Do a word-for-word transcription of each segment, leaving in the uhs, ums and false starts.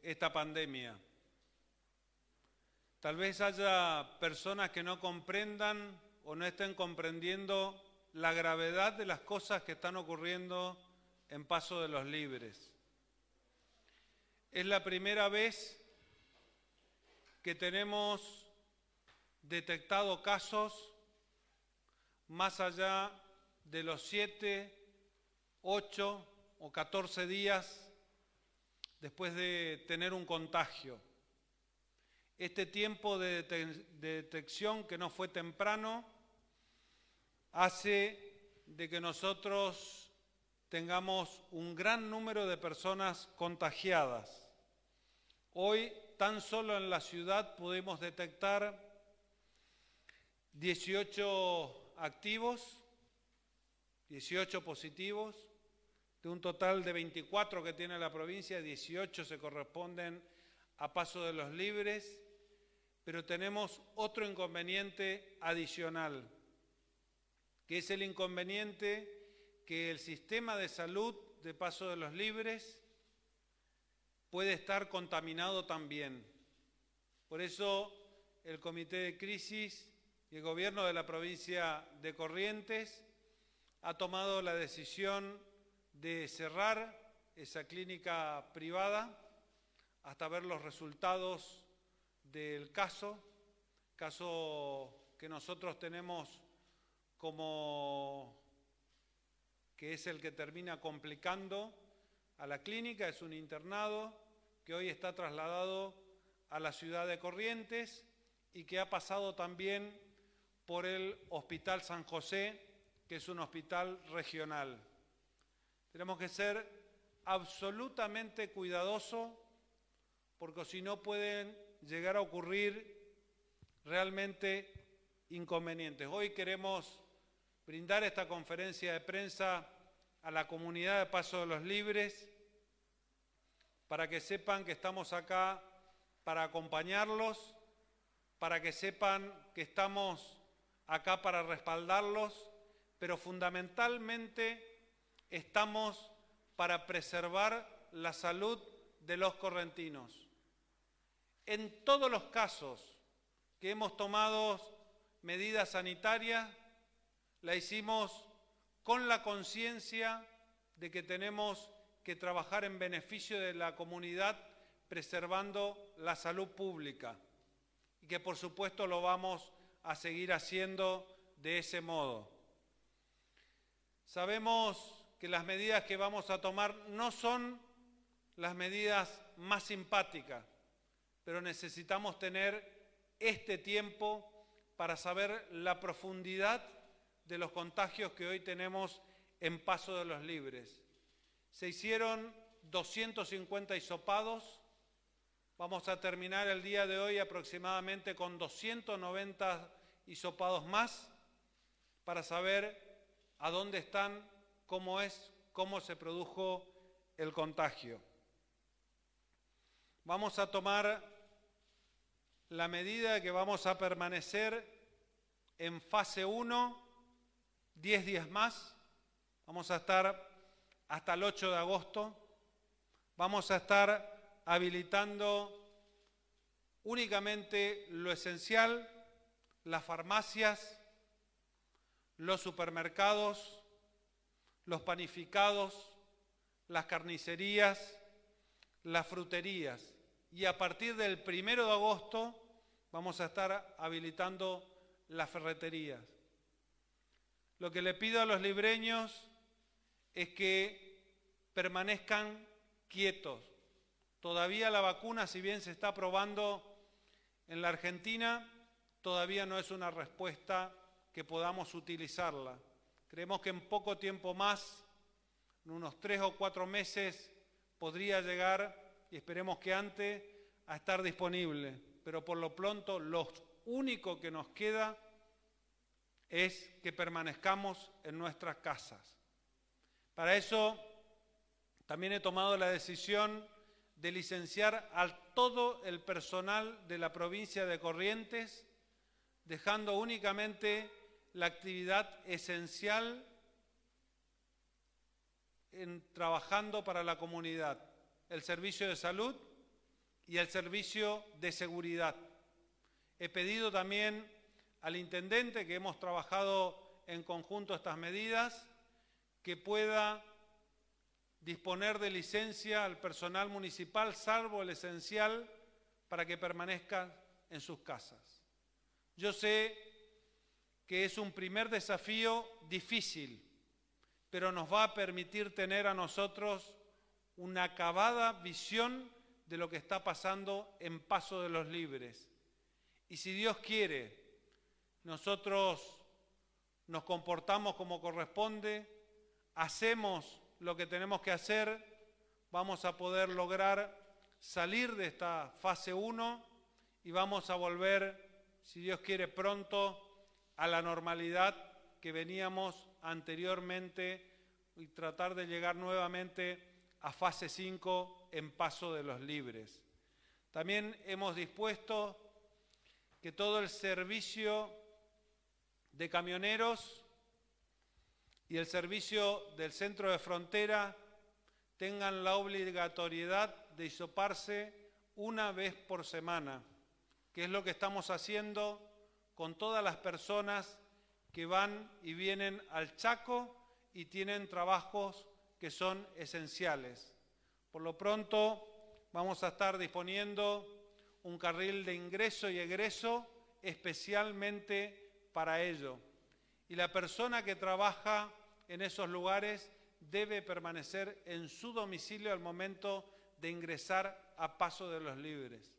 esta pandemia. Tal vez haya personas que no comprendan o no estén comprendiendo la gravedad de las cosas que están ocurriendo en Paso de los Libres. Es la primera vez que tenemos detectado casos más allá de los siete, ocho o catorce días después de tener un contagio. Este tiempo de, de detección que no fue temprano hace de que nosotros tengamos un gran número de personas contagiadas. Hoy, tan solo en la ciudad pudimos detectar dieciocho activos, dieciocho positivos, de un total de veinticuatro que tiene la provincia, dieciocho se corresponden a Paso de los Libres, pero tenemos otro inconveniente adicional, que es el inconveniente que el sistema de salud de Paso de los Libres puede estar contaminado también. Por eso el Comité de Crisis y el Gobierno de la provincia de Corrientes ha tomado la decisión de cerrar esa clínica privada hasta ver los resultados del caso, caso que nosotros tenemos como que es el que termina complicando a la clínica, es un internado que hoy está trasladado a la ciudad de Corrientes y que ha pasado también por el Hospital San José, que es un hospital regional. Tenemos que ser absolutamente cuidadosos porque si no pueden llegar a ocurrir realmente inconvenientes. Hoy queremos brindar esta conferencia de prensa a la comunidad de Paso de los Libres para que sepan que estamos acá para acompañarlos, para que sepan que estamos acá para respaldarlos, pero fundamentalmente estamos para preservar la salud de los correntinos. En todos los casos que hemos tomado medidas sanitarias, la hicimos con la conciencia de que tenemos que trabajar en beneficio de la comunidad preservando la salud pública y que por supuesto lo vamos a seguir haciendo de ese modo. Sabemos que las medidas que vamos a tomar no son las medidas más simpáticas, pero necesitamos tener este tiempo para saber la profundidad de los contagios que hoy tenemos en Paso de los Libres. Se hicieron doscientos cincuenta hisopados, vamos a terminar el día de hoy aproximadamente con doscientos noventa hisopados más para saber a dónde están, cómo es, cómo se produjo el contagio. Vamos a tomar la medida de que vamos a permanecer en fase uno, diez días más, vamos a estar hasta el ocho de agosto, vamos a estar habilitando únicamente lo esencial, las farmacias, los supermercados, los panificados, las carnicerías, las fruterías. Y a partir del primero de agosto vamos a estar habilitando las ferreterías. Lo que le pido a los libreños es que permanezcan quietos. Todavía la vacuna, si bien se está probando en la Argentina, todavía no es una respuesta que podamos utilizarla. Creemos que en poco tiempo más, en unos tres o cuatro meses, podría llegar, y esperemos que antes, a estar disponible. Pero por lo pronto, lo único que nos queda es que permanezcamos en nuestras casas. Para eso, también he tomado la decisión de licenciar a todo el personal de la provincia de Corrientes, dejando únicamente la actividad esencial en trabajando para la comunidad, el servicio de salud y el servicio de seguridad. He pedido también al intendente, que hemos trabajado en conjunto estas medidas, que pueda disponer de licencia al personal municipal, salvo el esencial, para que permanezcan en sus casas. Yo sé que es un primer desafío difícil, pero nos va a permitir tener a nosotros una acabada visión de lo que está pasando en Paso de los Libres. Y si Dios quiere, nosotros nos comportamos como corresponde, hacemos lo que tenemos que hacer, vamos a poder lograr salir de esta fase uno y vamos a volver, si Dios quiere, pronto a la normalidad que veníamos anteriormente y tratar de llegar nuevamente a fase cinco en Paso de los Libres. También hemos dispuesto que todo el servicio de camioneros y el servicio del centro de frontera tengan la obligatoriedad de hisoparse una vez por semana, que es lo que estamos haciendo con todas las personas que van y vienen al Chaco y tienen trabajos que son esenciales. Por lo pronto vamos a estar disponiendo un carril de ingreso y egreso especialmente para ello. Y la persona que trabaja en esos lugares debe permanecer en su domicilio al momento de ingresar a Paso de los Libres.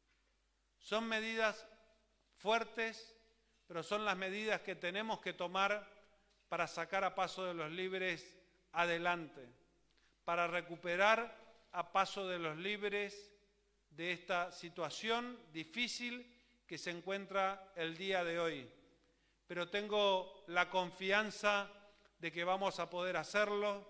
Son medidas fuertes, pero son las medidas que tenemos que tomar para sacar a Paso de los Libres adelante, para recuperar a Paso de los Libres de esta situación difícil que se encuentra el día de hoy. Pero tengo la confianza de que vamos a poder hacerlo,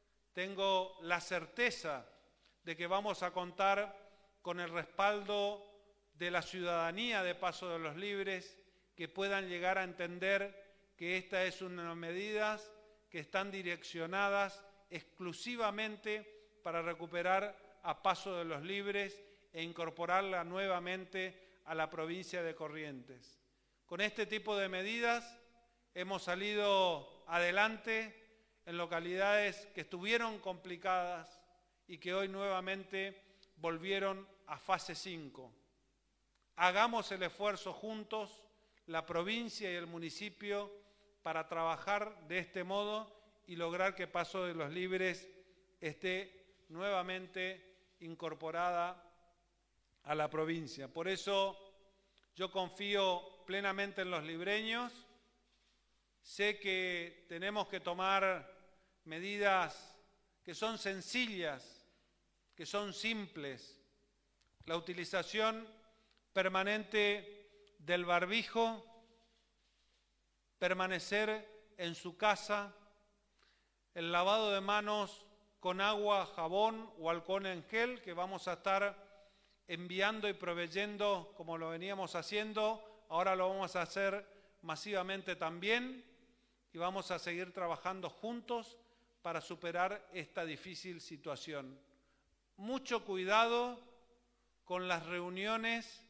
tengo la certeza de que vamos a contar con el respaldo de la ciudadanía de Paso de los Libres, que puedan llegar a entender que esta es una de las medidas que están direccionadas exclusivamente para recuperar a Paso de los Libres e incorporarla nuevamente a la provincia de Corrientes. Con este tipo de medidas hemos salido adelante en localidades que estuvieron complicadas y que hoy nuevamente volvieron a fase cinco. Hagamos el esfuerzo juntos, la provincia y el municipio, para trabajar de este modo y lograr que Paso de los Libres esté nuevamente incorporada a la provincia. Por eso yo confío plenamente en los libreños. Sé que tenemos que tomar medidas que son sencillas, que son simples. La utilización permanente del barbijo, permanecer en su casa, el lavado de manos con agua, jabón o alcohol en gel, que vamos a estar enviando y proveyendo como lo veníamos haciendo, ahora lo vamos a hacer masivamente también y vamos a seguir trabajando juntos para superar esta difícil situación. Mucho cuidado con las reuniones,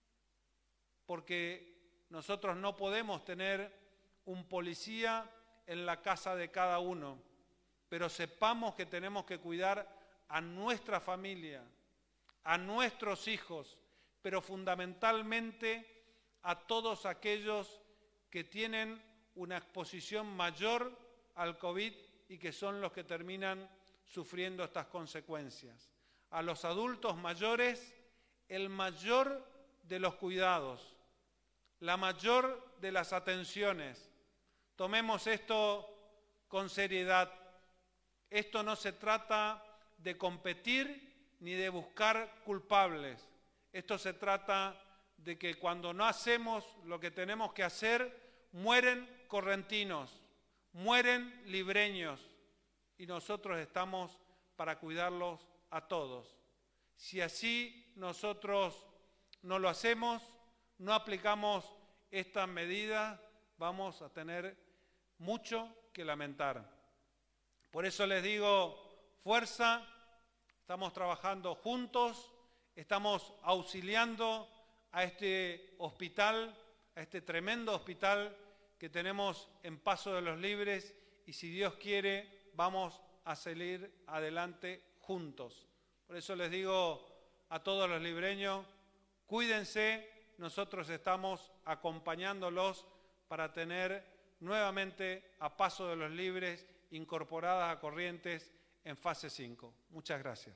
porque nosotros no podemos tener un policía en la casa de cada uno, pero sepamos que tenemos que cuidar a nuestra familia, a nuestros hijos, pero fundamentalmente a todos aquellos que tienen una exposición mayor al COVID y que son los que terminan sufriendo estas consecuencias. A los adultos mayores, el mayor de los cuidados, la mayor de las atenciones. Tomemos esto con seriedad. Esto no se trata de competir ni de buscar culpables. Esto se trata de que cuando no hacemos lo que tenemos que hacer, mueren correntinos, mueren libreños, y nosotros estamos para cuidarlos a todos. Si así nosotros no lo hacemos, no aplicamos estas medidas, vamos a tener mucho que lamentar. Por eso les digo, fuerza, estamos trabajando juntos, estamos auxiliando a este hospital, a este tremendo hospital que tenemos en Paso de los Libres, y si Dios quiere, vamos a salir adelante juntos. Por eso les digo a todos los libreños, cuídense, nosotros estamos acompañándolos para tener nuevamente a Paso de los Libres incorporadas a Corrientes en fase cinco. Muchas gracias.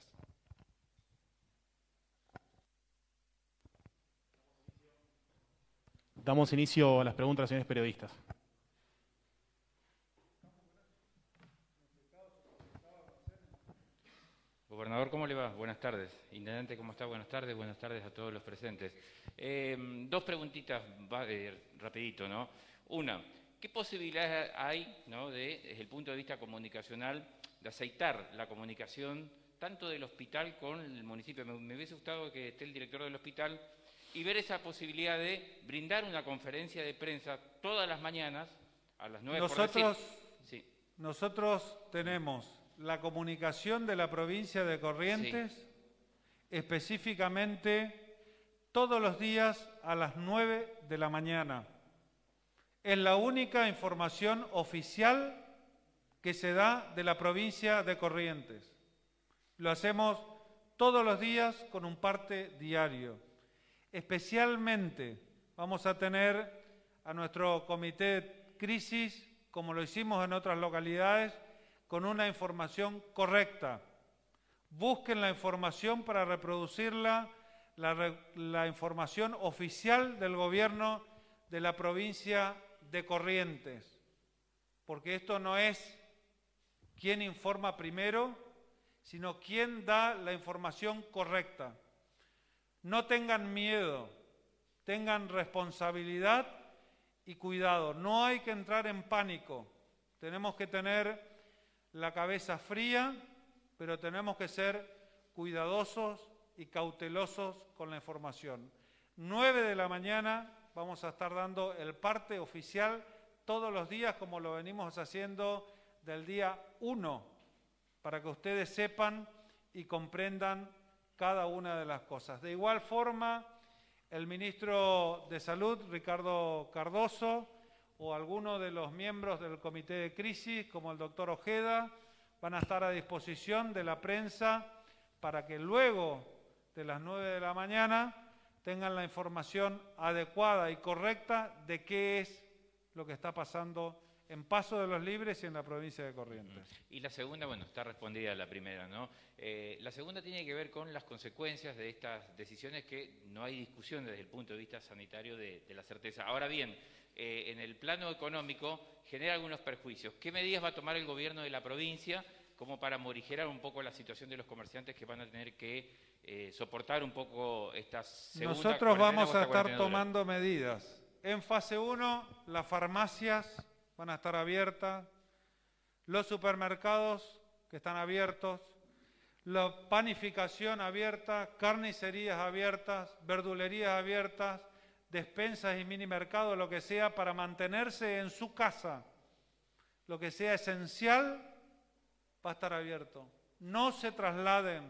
Damos inicio a las preguntas de los señores periodistas. Gobernador, ¿cómo le va? Buenas tardes. Intendente, ¿cómo está? Buenas tardes. Buenas tardes a todos los presentes. Eh, dos preguntitas va, eh, rapidito, ¿no? Una, ¿qué posibilidades hay, ¿no?, de, desde el punto de vista comunicacional, de aceitar la comunicación tanto del hospital con el municipio? Me, me hubiese gustado que esté el director del hospital y ver esa posibilidad de brindar una conferencia de prensa todas las mañanas a las nueve. Nosotros, por decir. Sí. Nosotros tenemos la comunicación de la provincia de Corrientes, sí, específicamente todos los días a las nueve de la mañana. Es la única información oficial que se da de la provincia de Corrientes. Lo hacemos todos los días con un parte diario. Especialmente vamos a tener a nuestro comité de crisis, como lo hicimos en otras localidades, con una información correcta. Busquen la información para reproducirla, la, la información oficial del gobierno de la provincia de Corrientes, porque esto no es quién informa primero, sino quién da la información correcta. No tengan miedo, tengan responsabilidad y cuidado. No hay que entrar en pánico. Tenemos que tener la cabeza fría, pero tenemos que ser cuidadosos y cautelosos con la información. nueve de la mañana vamos a estar dando el parte oficial todos los días, como lo venimos haciendo del día uno, para que ustedes sepan y comprendan cada una de las cosas. De igual forma, el ministro de Salud, Ricardo Cardoso, o alguno de los miembros del comité de crisis, como el doctor Ojeda, van a estar a disposición de la prensa para que luego de las nueve de la mañana tengan la información adecuada y correcta de qué es lo que está pasando en Paso de los Libres y en la provincia de Corrientes. Y la segunda, bueno, está respondida la primera, ¿no? Eh, la segunda tiene que ver con las consecuencias de estas decisiones, que no hay discusión desde el punto de vista sanitario de, de la certeza. Ahora bien, eh, en el plano económico genera algunos perjuicios. ¿Qué medidas va a tomar el gobierno de la provincia como para morigerar un poco la situación de los comerciantes que van a tener que eh, soportar un poco estas segundas? Nosotros vamos a estar tomando medidas. En fase uno, las farmacias van a estar abiertas, los supermercados que están abiertos, la panificación abierta, carnicerías abiertas, verdulerías abiertas, despensas y mini mercados, lo que sea, para mantenerse en su casa. Lo que sea esencial va a estar abierto. No se trasladen,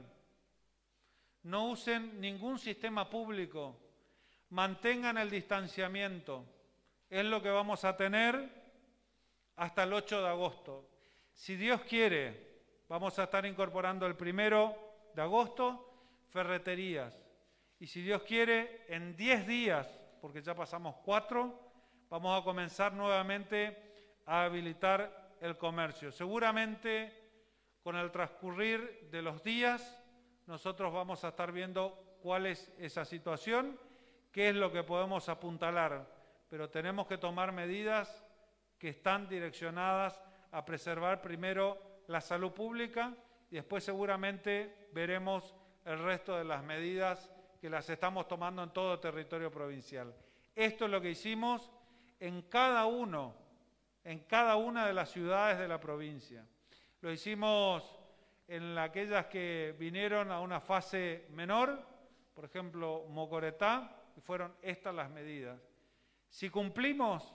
no usen ningún sistema público, mantengan el distanciamiento. Es lo que vamos a tener hasta el ocho de agosto. Si Dios quiere, vamos a estar incorporando el primero de agosto ferreterías. Y si Dios quiere, en diez días, porque ya pasamos cuatro, vamos a comenzar nuevamente a habilitar el comercio. Seguramente con el transcurrir de los días nosotros vamos a estar viendo cuál es esa situación, qué es lo que podemos apuntalar, pero tenemos que tomar medidas que están direccionadas a preservar primero la salud pública y después seguramente veremos el resto de las medidas que las estamos tomando en todo el territorio provincial. Esto es lo que hicimos en cada uno, en cada una de las ciudades de la provincia. Lo hicimos en aquellas que vinieron a una fase menor, por ejemplo, Mocoretá, y fueron estas las medidas. Si cumplimos,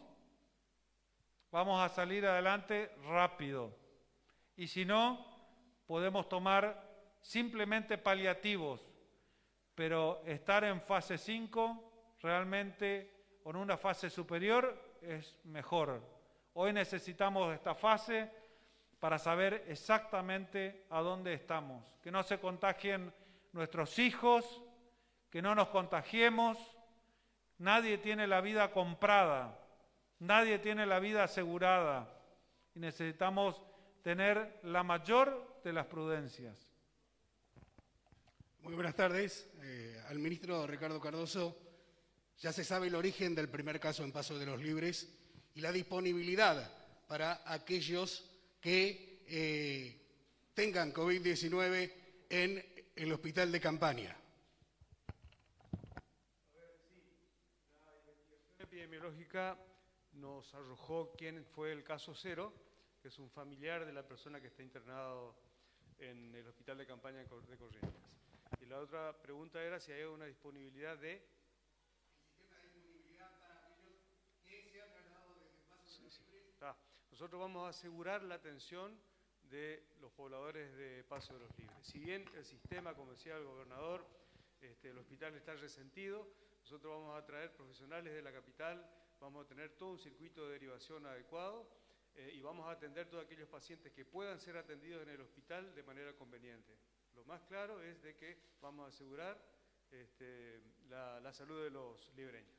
vamos a salir adelante rápido. Y si no, podemos tomar simplemente paliativos. pero estar en fase cinco realmente, o en una fase superior, es mejor. Hoy necesitamos esta fase para saber exactamente a dónde estamos, que no se contagien nuestros hijos, que no nos contagiemos. Nadie tiene la vida comprada, nadie tiene la vida asegurada y necesitamos tener la mayor de las prudencias. Muy buenas tardes. Eh, al ministro Ricardo Cardoso, ya se sabe el origen del primer caso en Paso de los Libres y la disponibilidad para aquellos que eh, tengan COVID diecinueve en el hospital de campaña. La investigación epidemiológica nos arrojó quién fue el caso cero, que es un familiar de la persona que está internado en el hospital de campaña de Corrientes. Y la otra pregunta era si hay una disponibilidad de... ¿El sistema de disponibilidad para aquellos que se han trasladado desde Paso de los Libres? Está. Nosotros vamos a asegurar la atención de los pobladores de Paso de los Libres. Si bien el sistema, como decía el gobernador, este, el hospital está resentido, nosotros vamos a traer profesionales de la capital, vamos a tener todo un circuito de derivación adecuado eh, y vamos a atender todos aquellos pacientes que puedan ser atendidos en el hospital de manera conveniente. Lo más claro es de que vamos a asegurar este, la, la salud de los libreños.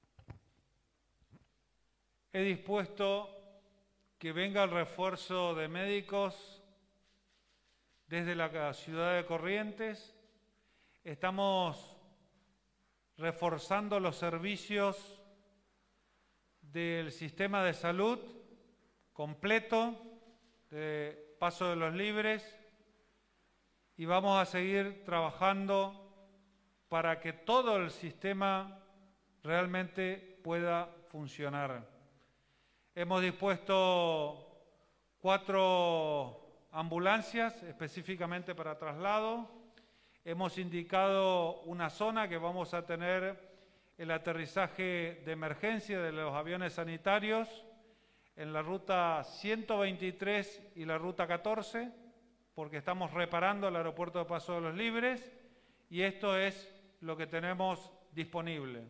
He dispuesto que venga el refuerzo de médicos desde la ciudad de Corrientes. Estamos reforzando los servicios del sistema de salud completo de Paso de los Libres y vamos a seguir trabajando para que todo el sistema realmente pueda funcionar. Hemos dispuesto cuatro ambulancias específicamente para traslado. Hemos indicado una zona que vamos a tener el aterrizaje de emergencia de los aviones sanitarios en la ruta ciento veintitrés y la ruta catorce, porque estamos reparando el aeropuerto de Paso de los Libres y esto es lo que tenemos disponible.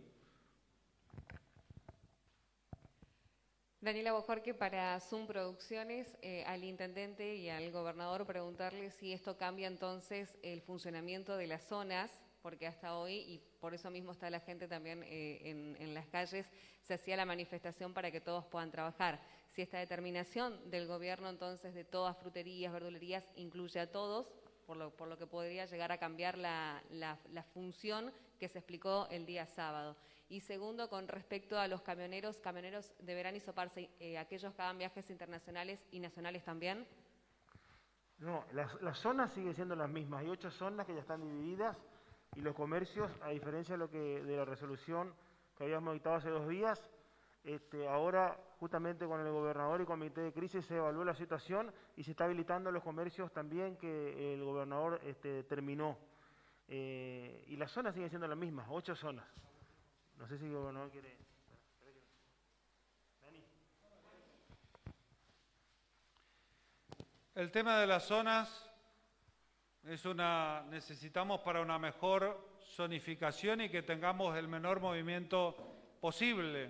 Daniela Bojorque para Zoom Producciones, eh, al intendente y al gobernador preguntarle si esto cambia entonces el funcionamiento de las zonas, porque hasta hoy, y por eso mismo está la gente también eh, en, en las calles, se hacía la manifestación para que todos puedan trabajar. Si esta determinación del gobierno entonces de todas fruterías, verdulerías, incluye a todos, por lo, por lo que podría llegar a cambiar la, la, la función que se explicó el día sábado. Y segundo, con respecto a los camioneros, camioneros deberán hisoparse eh, aquellos que hagan viajes internacionales y nacionales también. No, las, las zonas siguen siendo las mismas. Hay ocho zonas que ya están divididas y los comercios, a diferencia de lo que de la resolución que habíamos dictado hace dos días, este, ahora justamente con el gobernador y comité de crisis se evaluó la situación y se está habilitando los comercios también que el gobernador este, determinó. Eh, y las zonas siguen siendo las mismas, ocho zonas. No sé si el gobernador quiere... Dani. El tema de las zonas es una, necesitamos para una mejor zonificación y que tengamos el menor movimiento posible.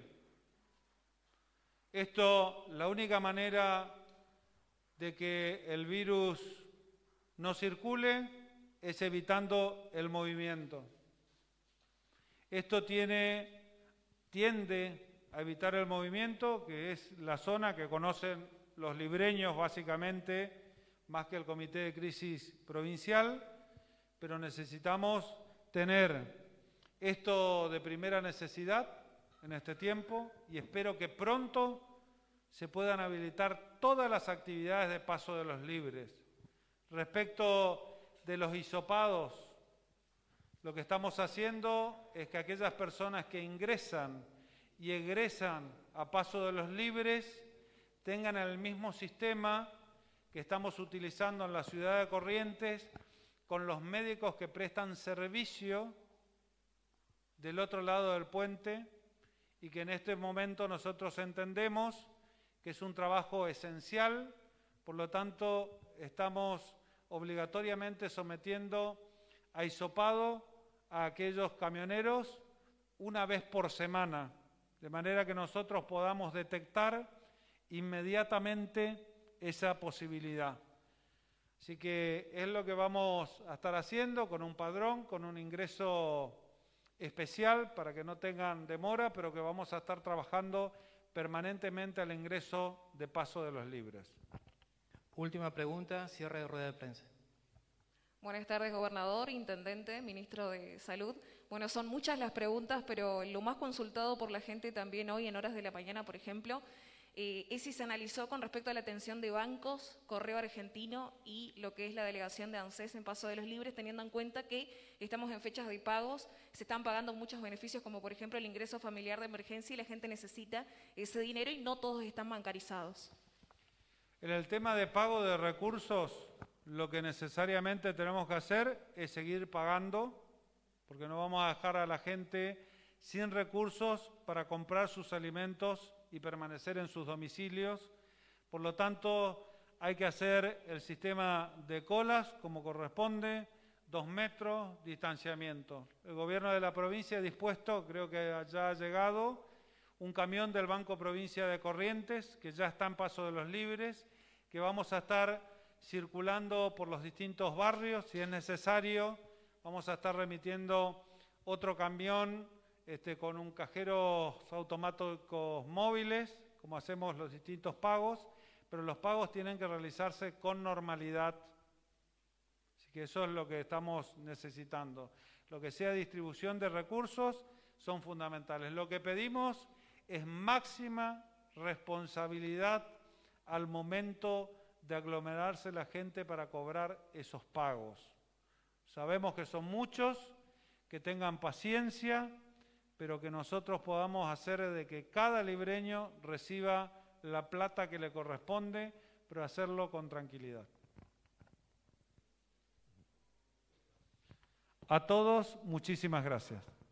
Esto, la única manera de que el virus no circule es evitando el movimiento. Esto tiene, tiende a evitar el movimiento, que es la zona que conocen los libreños básicamente, más que el comité de crisis provincial, pero necesitamos tener esto de primera necesidad en este tiempo y espero que pronto se puedan habilitar todas las actividades de Paso de los Libres. Respecto de los hisopados, lo que estamos haciendo es que aquellas personas que ingresan y egresan a Paso de los Libres tengan el mismo sistema que estamos utilizando en la ciudad de Corrientes con los médicos que prestan servicio del otro lado del puente y que en este momento nosotros entendemos que es un trabajo esencial, por lo tanto estamos obligatoriamente sometiendo a hisopado a aquellos camioneros una vez por semana, de manera que nosotros podamos detectar inmediatamente esa posibilidad. Así que es lo que vamos a estar haciendo con un padrón, con un ingreso especial para que no tengan demora, pero que vamos a estar trabajando permanentemente al ingreso de Paso de los Libres. Última pregunta, cierre de rueda de prensa. Buenas tardes, gobernador, intendente, ministro de Salud. Bueno, son muchas las preguntas, pero lo más consultado por la gente también hoy en horas de la mañana, por ejemplo, eh, es si se analizó con respecto a la atención de bancos, Correo Argentino y lo que es la delegación de ANSES en Paso de los Libres, teniendo en cuenta que estamos en fechas de pagos, se están pagando muchos beneficios, como por ejemplo el ingreso familiar de emergencia, y la gente necesita ese dinero y no todos están bancarizados. En el tema de pago de recursos, lo que necesariamente tenemos que hacer es seguir pagando, porque no vamos a dejar a la gente sin recursos para comprar sus alimentos y permanecer en sus domicilios. Por lo tanto, hay que hacer el sistema de colas como corresponde, dos metros, distanciamiento. El gobierno de la provincia ha dispuesto, creo que ya ha llegado, un camión del Banco Provincia de Corrientes, que ya está en Paso de los Libres, que vamos a estar circulando por los distintos barrios. Si es necesario, vamos a estar remitiendo otro camión este, con un cajeros automáticos móviles, como hacemos los distintos pagos, pero los pagos tienen que realizarse con normalidad. Así que eso es lo que estamos necesitando. Lo que sea distribución de recursos son fundamentales. Lo que pedimos es máxima responsabilidad al momento de aglomerarse la gente para cobrar esos pagos. Sabemos que son muchos, que tengan paciencia, pero que nosotros podamos hacer de que cada libreño reciba la plata que le corresponde, pero hacerlo con tranquilidad. A todos, muchísimas gracias.